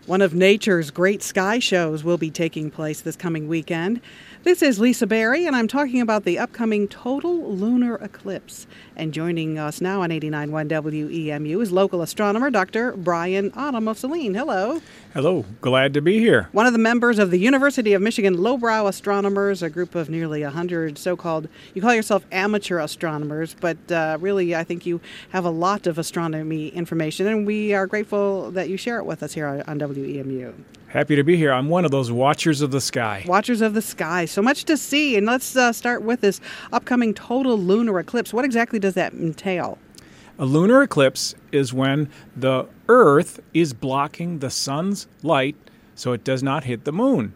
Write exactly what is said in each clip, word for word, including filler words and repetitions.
One of nature's great sky shows will be taking place this coming weekend. This is Lisa Berry, and I'm talking about the upcoming total lunar eclipse. And joining us now on eighty-nine point one W E M U is local astronomer Doctor Brian Autumn of Saline. Hello. Hello. Glad to be here. One of the members of the University of Michigan Lowbrow Astronomers, a group of nearly one hundred so-called, you call yourself amateur astronomers, but uh, really I think you have a lot of astronomy information, and we are grateful that you share it with us here on, on W E M U. Happy to be here. I'm one of those watchers of the sky. Watchers of the sky. So much to see. And let's uh, start with this upcoming total lunar eclipse. What exactly does that entail? A lunar eclipse is when the Earth is blocking the sun's light so it does not hit the moon.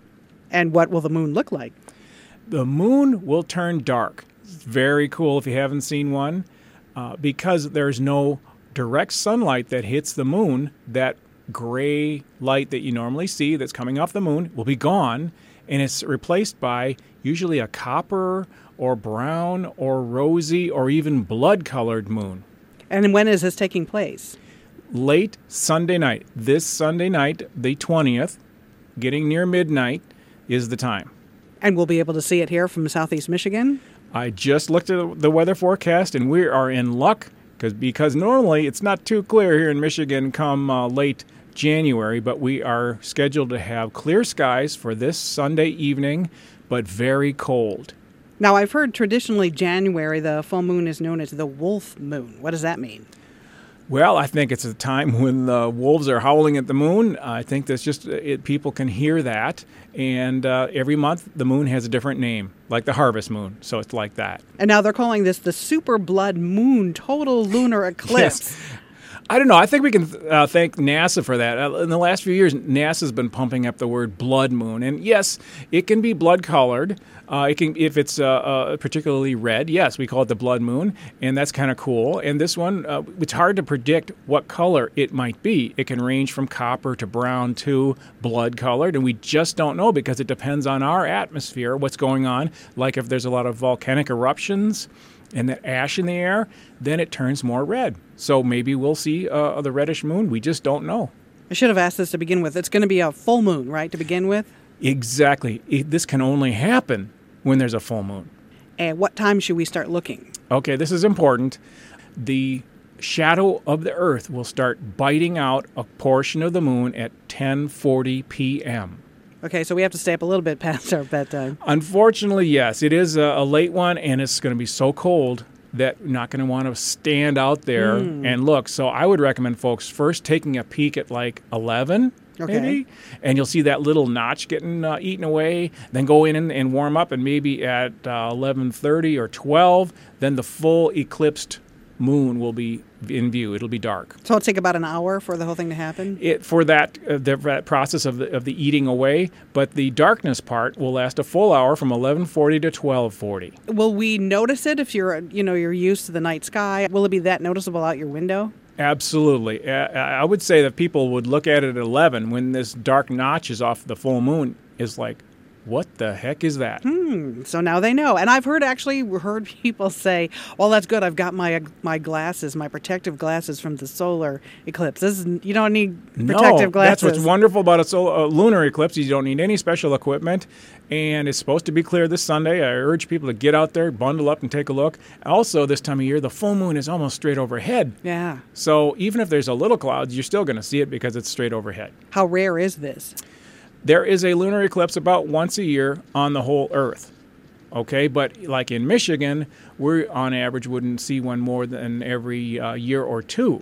And what will the moon look like? The moon will turn dark. It's very cool if you haven't seen one. Uh, because there's no direct sunlight that hits the moon, that gray light that you normally see that's coming off the moon will be gone, and it's replaced by usually a copper or brown or rosy or even blood-colored moon. And when is this taking place? Late Sunday night. This Sunday night, the twentieth, getting near midnight, is the time. And we'll be able to see it here from southeast Michigan? I just looked at the weather forecast, and we are in luck because because normally it's not too clear here in Michigan come uh, late January, but we are scheduled to have clear skies for this Sunday evening, but very cold. Now, I've heard traditionally January, the full moon is known as the wolf moon. What does that mean? Well, I think it's a time when the wolves are howling at the moon. I think that's just it, people can hear that. And uh, every month the moon has a different name, like the harvest moon. So it's like that. And now they're calling this the super blood moon total lunar eclipse. Yes. I don't know. I think we can uh, thank NASA for that. Uh, in the last few years, NASA's been pumping up the word blood moon. And yes, it can be blood-colored. Uh, it can, if it's uh, uh, particularly red, yes, we call it the blood moon, and that's kind of cool. And this one, uh, it's hard to predict what color it might be. It can range from copper to brown to blood-colored, and we just don't know because it depends on our atmosphere, what's going on. Like if there's a lot of volcanic eruptions and that ash in the air, then it turns more red. So maybe we'll see uh, the reddish moon. We just don't know. I should have asked this to begin with. It's going to be a full moon, right, to begin with? Exactly. It, this can only happen when there's a full moon. And what time should we start looking? Okay, this is important. The shadow of the Earth will start biting out a portion of the moon at ten forty p.m. Okay, so we have to stay up a little bit past our bedtime. Unfortunately, yes. It is a, a late one, and it's going to be so cold that you're not going to want to stand out there mm. and look. So I would recommend folks first taking a peek at like eleven, okay. maybe, and you'll see that little notch getting uh, eaten away. Then go in and, and warm up, and maybe at uh, eleven thirty or twelve, then the full eclipsed moon will be in view. It'll be dark. So it'll take about an hour for the whole thing to happen? It for that uh, the that process of the, of the eating away, but the darkness part will last a full hour from eleven forty to twelve forty. Will we notice it if you're, you know, you're used to the night sky? Will it be that noticeable out your window? Absolutely. Uh, I would say that people would look at it at eleven when this dark notch is off the full moon is like, what the heck is that? Hmm. So now they know. And I've heard actually heard people say, well, that's good. I've got my my glasses, my protective glasses from the solar eclipse. This is, you don't need protective no, glasses. That's what's wonderful about a, solar, a lunar eclipse. You don't need any special equipment. And it's supposed to be clear this Sunday. I urge people to get out there, bundle up, and take a look. Also, this time of year, the full moon is almost straight overhead. Yeah. So even if there's a little clouds, you're still going to see it because it's straight overhead. How rare is this? There is a lunar eclipse about once a year on the whole Earth, okay? But like in Michigan, we on average wouldn't see one more than every uh, year or two.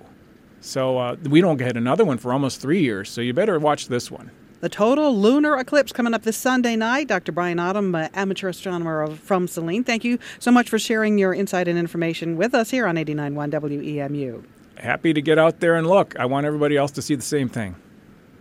So uh, we don't get another one for almost three years, so you better watch this one. The total lunar eclipse coming up this Sunday night. Doctor Brian Autumn, uh, amateur astronomer of, from Saline, thank you so much for sharing your insight and information with us here on eighty-nine point one W E M U. Happy to get out there and look. I want everybody else to see the same thing.